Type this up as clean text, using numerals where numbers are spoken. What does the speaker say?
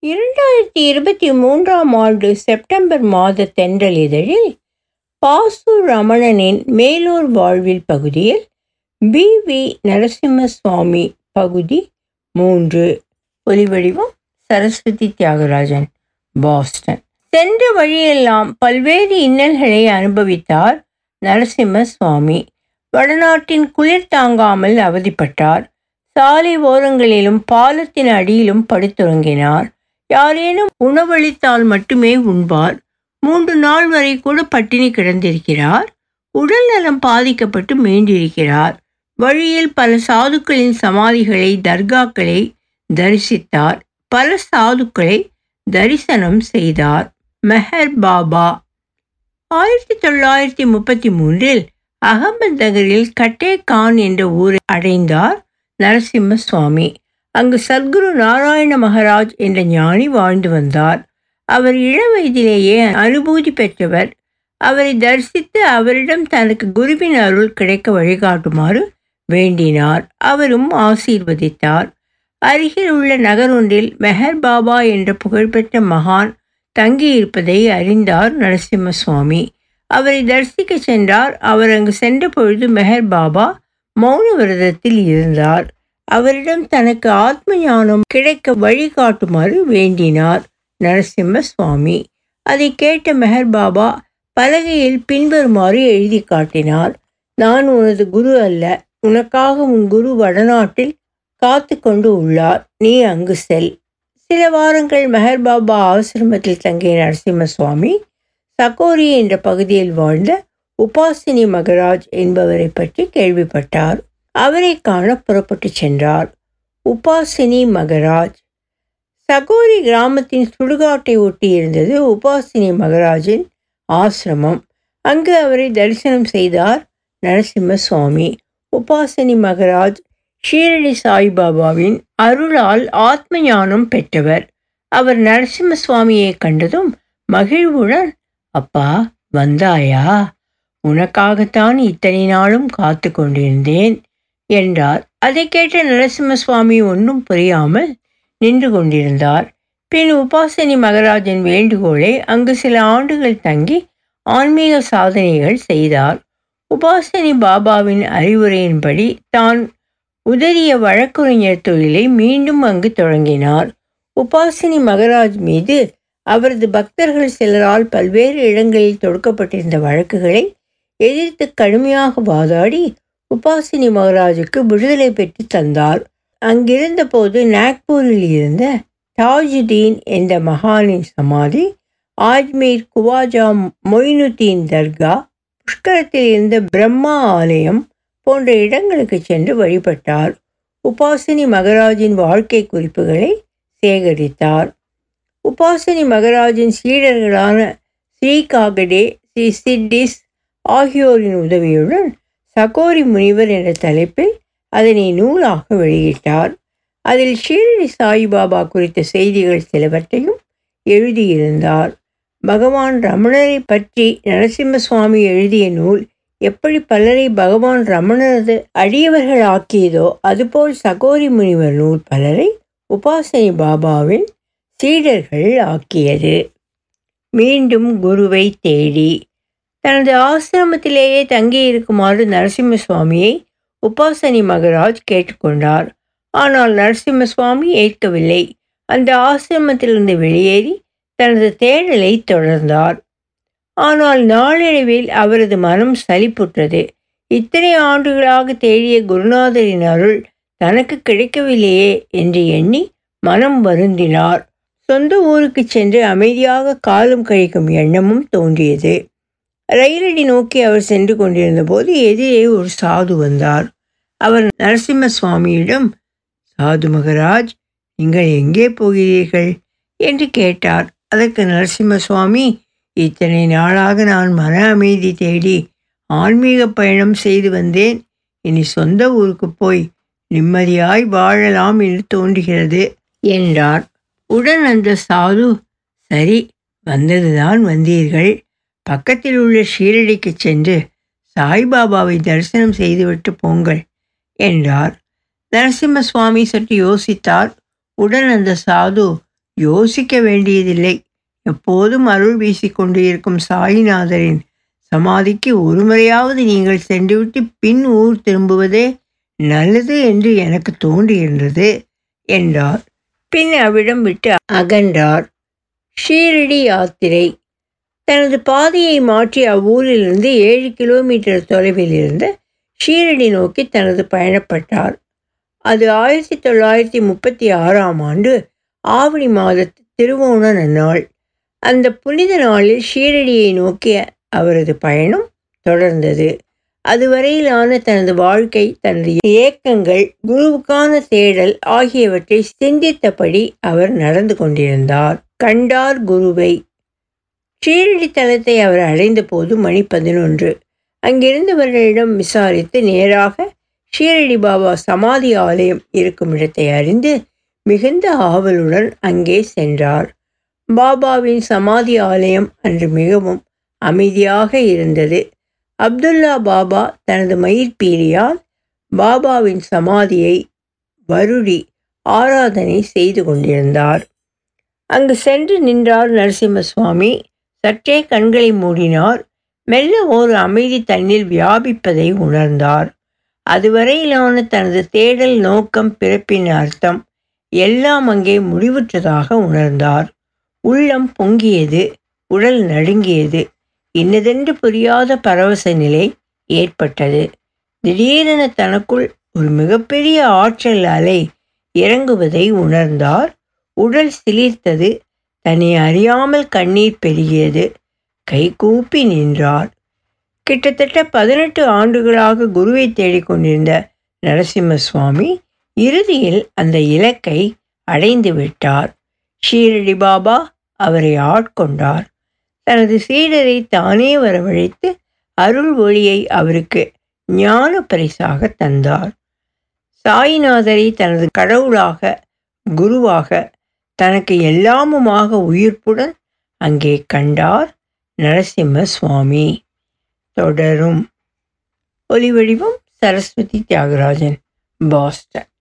2023ஆம் ஆண்டு செப்டம்பர் மாத தென்றல் இதழில் பாசு ரமணனின் மேலூர் வாழ்வில் பகுதியில் பி.வி. நரசிம்ம சுவாமி பகுதி 3. ஒலிவடிவம் சரஸ்வதி தியாகராஜன், பாஸ்டன். சென்ற வழியெல்லாம் பல்வேறு இன்னல்களை அனுபவித்தார் நரசிம்ம சுவாமி. வடநாட்டின் குளிர் தாங்காமல் அவதிப்பட்டார். சாலை ஓரங்களிலும் பாலத்தின் அடியிலும் படுத்துறங்கினார். யாரேனும் உணவளித்தால் மட்டுமே உண்பார். 3 நாள் வரை கூட பட்டினி கிடந்திருக்கிறார். உடல் நலம் பாதிக்கப்பட்டு மீண்டிருக்கிறார். வழியில் பல சாதுக்களின் சமாதிகளை, தர்காக்களை தரிசித்தார். பல சாதுக்களை தரிசனம் செய்தார். மெஹர் பாபா 1933இல் அகமது நகரில் கட்டே கான் என்ற ஊரை அடைந்தார் நரசிம்ம சுவாமி. அங்கு சத்குரு நாராயண மகாராஜ் என்ற ஞானி வாழ்ந்து வந்தார். அவர் இளவயதிலேயே அனுபூதி பெற்றவர். அவரை தரிசித்து அவரிடம் தனக்கு குருவின் அருள் கிடைக்க வழிகாட்டுமாறு வேண்டினார். அவரும் ஆசீர்வதித்தார். அருகில் உள்ள நகர் ஒன்றில் மெஹர் பாபா என்ற புகழ்பெற்ற மகான் தங்கியிருப்பதை அறிந்தார் நரசிம்ம சுவாமி. அவரை தரிசிக்க சென்றார். அவர் அங்கு சென்ற பொழுது மெஹர் பாபா மௌன விரதத்தில் இருந்தார். அவரிடம் தனக்கு ஆத்ம ஞானம் கிடைக்க வழிகாட்டுமாறு வேண்டினார் நரசிம்ம சுவாமி. அதை கேட்ட மெஹர் பாபா பலகையில் பின்வருமாறு எழுதி காட்டினார்: நான் உனது குரு அல்ல. உனக்காக உன் குரு வடநாட்டில் காத்து கொண்டு உள்ளார். நீ அங்கு செல். சில வாரங்கள் மெஹர் பாபா ஆசிரமத்தில் தங்கிய நரசிம்ம சுவாமி சகோரி என்ற பகுதியில் வாழ்ந்த உபாசினி மகராஜ் என்பவரை பற்றி கேள்விப்பட்டார். அவரை காண புறப்பட்டு சென்றார். உபாசினி மகராஜ் சகோரி கிராமத்தின் சுடுகாட்டை ஒட்டி இருந்தது உபாசினி மகராஜின் ஆசிரமம். அங்கு அவரை தரிசனம் செய்தார் நரசிம்ம சுவாமி. உபாசினி மகராஜ் ஷீரடி சாய்பாபாவின் அருளால் ஆத்ம ஞானம் பெற்றவர். அவர் நரசிம்ம சுவாமியை கண்டதும் மகிழ்வுடன், அப்பா வந்தாயா? உனக்காகத்தான் இத்தனை நாளும் காத்து கொண்டிருந்தேன் என்றார். அதை கேட்ட நரசிம்ம சுவாமி ஒன்றும் புரியாமல் நின்று கொண்டிருந்தார். பின் உபாசினி மகராஜின் வேண்டுகோளை அங்கு சில ஆண்டுகள் தங்கி ஆன்மீக சாதனைகள் செய்தார். உபாசினி பாபாவின் அறிவுரையின்படி தான் உதறிய வழக்குரைஞர் தொழிலை மீண்டும் அங்கு தொடங்கினார். உபாசினி மகராஜ் மீது அவரது பக்தர்கள் சிலரால் பல்வேறு இடங்களில் தொடுக்கப்பட்டிருந்த வழக்குகளை எதிர்த்து கடுமையாக வாதாடி உபாசினி மகராஜுக்கு விடுதலை பெற்று தந்தார். அங்கிருந்த போது நாக்பூரில் இருந்த தாஜுதீன் என்ற மகானின் சமாதி, ஆஜ்மீர் குவாஜா மொயினுதீன் தர்கா, புஷ்கரத்தில் இருந்த பிரம்மா ஆலயம் போன்ற இடங்களுக்கு சென்று வழிபட்டார். உபாசினி மகராஜின் வாழ்க்கை குறிப்புகளை சேகரித்தார். உபாசினி மகராஜின் சீடர்களான ஸ்ரீ காகடே, ஸ்ரீ சிட்டிஸ் ஆகியோரின் உதவியுடன் சகோரி முனிவர் என்ற தலைப்பில் அதனை நூலாக வெளியிட்டார். அதில் ஷீரடி சாய்பாபா குறித்த செய்திகள் சிலவற்றையும் எழுதியிருந்தார். பகவான் ரமணரை பற்றி நரசிம்ம சுவாமி எழுதிய நூல் எப்படி பலரை பகவான் ரமணரது அடியவர்கள் ஆக்கியதோ அதுபோல் சகோரி முனிவர் நூல் பலரை உபாசினி பாபாவின் சீடர்கள் ஆக்கியது. மீண்டும் குருவை தேடி தனது ஆசிரமத்திலேயே தங்கியிருக்குமாறு நரசிம்ம சுவாமியை உபாசினி மகராஜ் கேட்டுக்கொண்டார். ஆனால் நரசிம்ம சுவாமி ஏற்கவில்லை. அந்த ஆசிரமத்திலிருந்து வெளியேறி தனது தேடலை தொடர்ந்தார். ஆனால் நாளடைவில் அவரது மனம் சலிப்புற்றது. இத்தனை ஆண்டுகளாக தேடிய குருநாதரின் அருள் தனக்கு கிடைக்கவில்லையே என்று எண்ணி மனம் வருந்தினார். சொந்த ஊருக்கு சென்று அமைதியாக காலம் கழிக்கும் எண்ணமும் தோன்றியது. ரயிலடி நோக்கி அவர் சென்று கொண்டிருந்த போது எதிரே ஒரு சாது வந்தார். அவர் நரசிம்ம சுவாமியிடம், சாது மகராஜ், நீங்கள் எங்கே போகிறீர்கள் என்று கேட்டார். அதற்கு நரசிம்ம சுவாமி, இத்தனை நாளாக நான் மன அமைதி தேடி ஆன்மீக பயணம் செய்து வந்தேன். இனி சொந்த ஊருக்கு போய் நிம்மதியாய் வாழலாம் என்று தோன்றுகிறது என்றார். உடன் அந்த சாது, சரி, வந்ததுதான் வந்தீர்கள். பக்கத்தில் உள்ள ஷீரடிக்கு சென்று சாய்பாபாவை தரிசனம் செய்துவிட்டு போங்கள் என்றார். நரசிம்ம சுவாமி சற்று யோசித்தார். உடன் அந்த சாது, யோசிக்க வேண்டியதில்லை. எப்போதும் அருள் வீசிக்கொண்டு இருக்கும் சாயிநாதரின் சமாதிக்கு ஒருமுறையாவது நீங்கள் சென்றுவிட்டு பின் ஊர் திரும்புவதே நல்லது என்று எனக்கு தோன்றியிருந்தது என்றார். பின் அவ்விடம் விட்டு அகன்றார். ஷீரடி யாத்திரை. தனது பாதையை மாற்றி அவ்வூரிலிருந்து 7 கிலோமீட்டர் தொலைவில் இருந்த ஷீரடி நோக்கி தனது பயணப்பட்டார். அது 1936ஆம் ஆண்டு ஆவணி மாதத்து திருவோண நன்னாள். அந்த புனித நாளில் ஷீரடியை நோக்கிய அவரது பயணம் தொடர்ந்தது. அதுவரையிலான தனது வாழ்க்கை, தனது ஏக்கங்கள், குருவுக்கான தேடல் ஆகியவற்றை சிந்தித்தபடி அவர் நடந்து கொண்டிருந்தார். கண்டார் குருவை. ஷீரடி தலத்தை அவர் அடைந்த போது மணி 11. அங்கிருந்தவர்களிடம் விசாரித்து நேராக ஷீரடி பாபா சமாதி ஆலயம் இருக்கும் இடத்தை அறிந்து மிகுந்த ஆவலுடன் அங்கே சென்றார். பாபாவின் சமாதி ஆலயம் அன்று மிகவும் அமைதியாக இருந்தது. அப்துல்லா பாபா தனது மயிர்பீலியால் பாபாவின் சமாதியை வருடி ஆராதனை செய்து கொண்டிருந்தார். அங்கு சென்று நின்றார் நரசிம்ம சுவாமி. சற்றே கண்களை மூடினார். மெல்ல ஒரு அமைதி தன்னில் வியாபிப்பதை உணர்ந்தார். அதுவரையிலான தனது தேடல், நோக்கம், பிறப்பின் அர்த்தம் எல்லாம் அங்கே முடிவுற்றதாக உணர்ந்தார். உள்ளம் பொங்கியது, உடல் நடுங்கியது. இன்னதென்று புரியாத பரவச நிலை ஏற்பட்டது. திடீரென தனக்குள் ஒரு மிகப்பெரிய ஆற்றல் அலை இறங்குவதை உணர்ந்தார். உடல் சிலிர்த்தது. தன்னை அறியாமல் கண்ணீர் பெருகியது. கைகூப்பி நின்றார். கிட்டத்தட்ட 18 ஆண்டுகளாக குருவை தேடிக்கொண்டிருந்த நரசிம்ம சுவாமி இறுதியில் அந்த இலக்கை அடைந்து விட்டார். ஷீரடி பாபா அவரை ஆட்கொண்டார். தனது சீடரை தானே வரவழைத்து அருள் ஒளியை அவருக்கு ஞான பரிசாக தந்தார். சாயிநாதரை தனது கடவுளாக, குருவாக, தனக்கு எல்லாமுமாக உயிர்ப்புடன் அங்கே கண்டார் நரசிம்ம சுவாமி. தொடரும். ஒலிவடிவம் சரஸ்வதி தியாகராஜன், பாஸ்டன்.